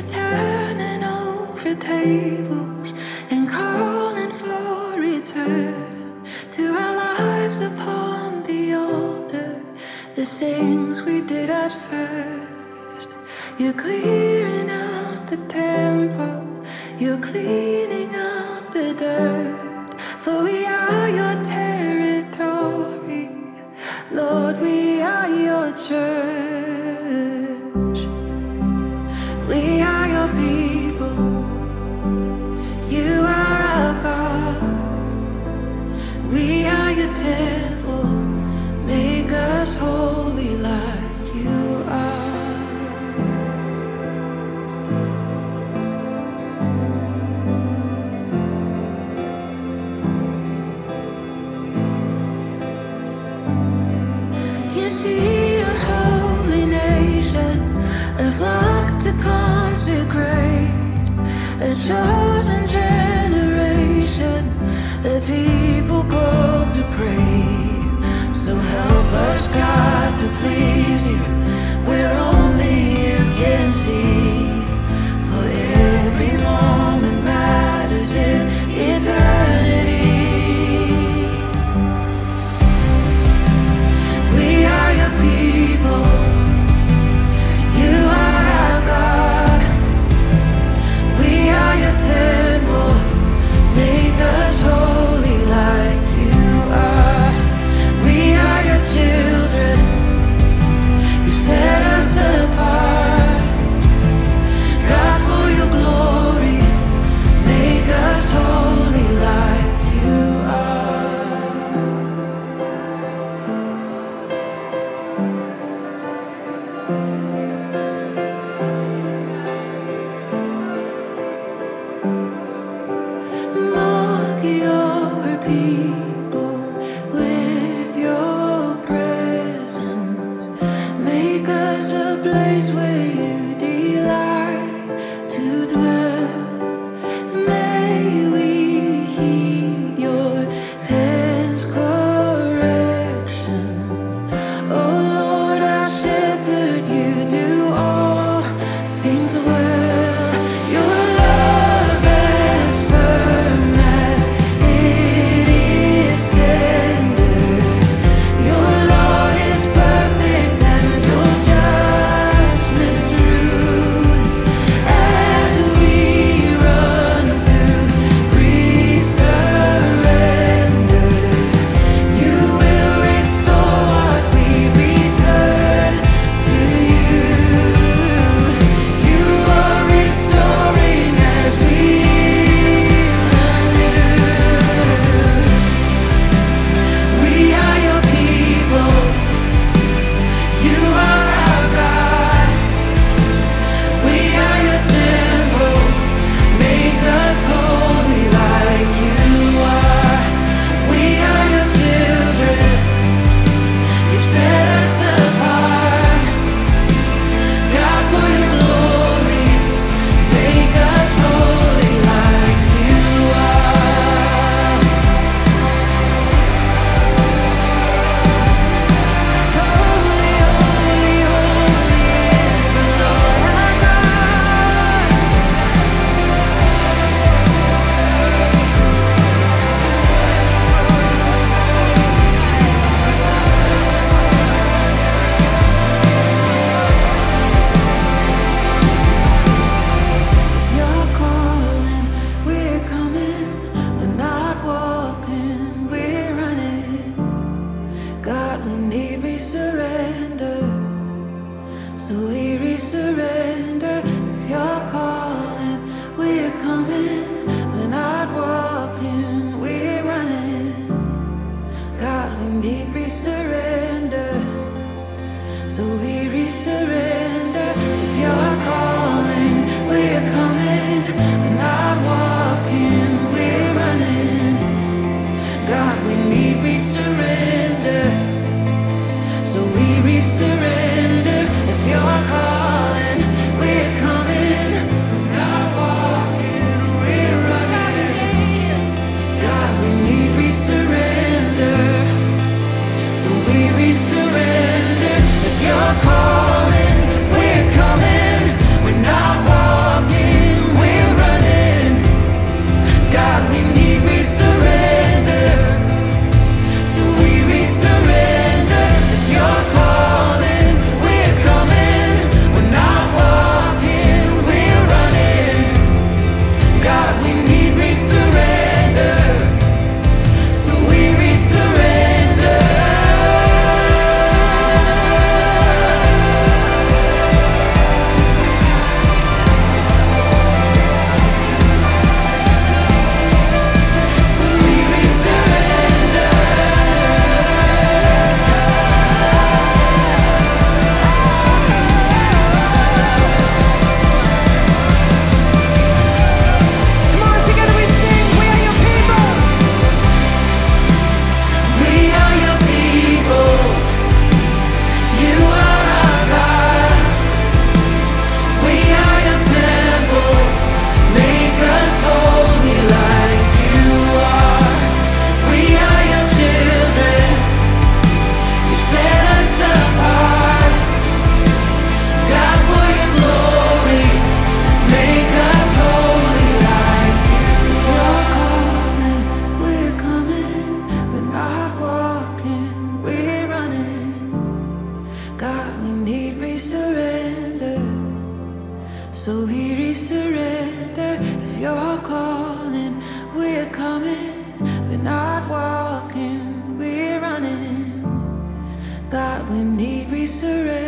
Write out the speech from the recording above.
turning over tables and calling for return to our lives upon the altar. The things we did at first, you're clearing out the temple, you're cleaning out the dirt, for we are your territory, Lord, we are your church. We are your people, you are our God. We are your temple, make us holy like you are. You see a holy nation, a flock to consecrate, a chosen generation, the people called to pray. So help us, God, to please you where only you can see. For every moment matters in eternity. We are your people, you are our God. We are your temple, make us holy like you are. We are your children, you set us apart. God, for your glory, make us holy like you are. Mark your people with your presence. Make us a place where you delight to dwell. May we heed your hand's correction. Oh Lord, our shepherd, you do all things well. Your love as firm as it is tender. Your law is perfect and your judgment's true. As we run to re-surrender, you will restore what we return to you. You are restoring as we yield anew. We are your people, you are our God. We are your temple, make us holy like you are. We are your children, you set us apart. God, for your glory, make us holy like you are. Holy, holy, holy is the Lord our God. If you're calling, we're coming. We're not walking, we're running. God, we need re-surrender, so we re-surrender. If you're calling, we're coming. We're not walking, we're running. God, we need re-surrender, so we re-surrender. If you're calling, we're coming. We're not walking, we're running. God, we need re-surrender, so we re-surrender. If you're calling, we're coming. We're not walking, we're running. God, we need re-surrender, so we re-surrender. If you're calling, surrender.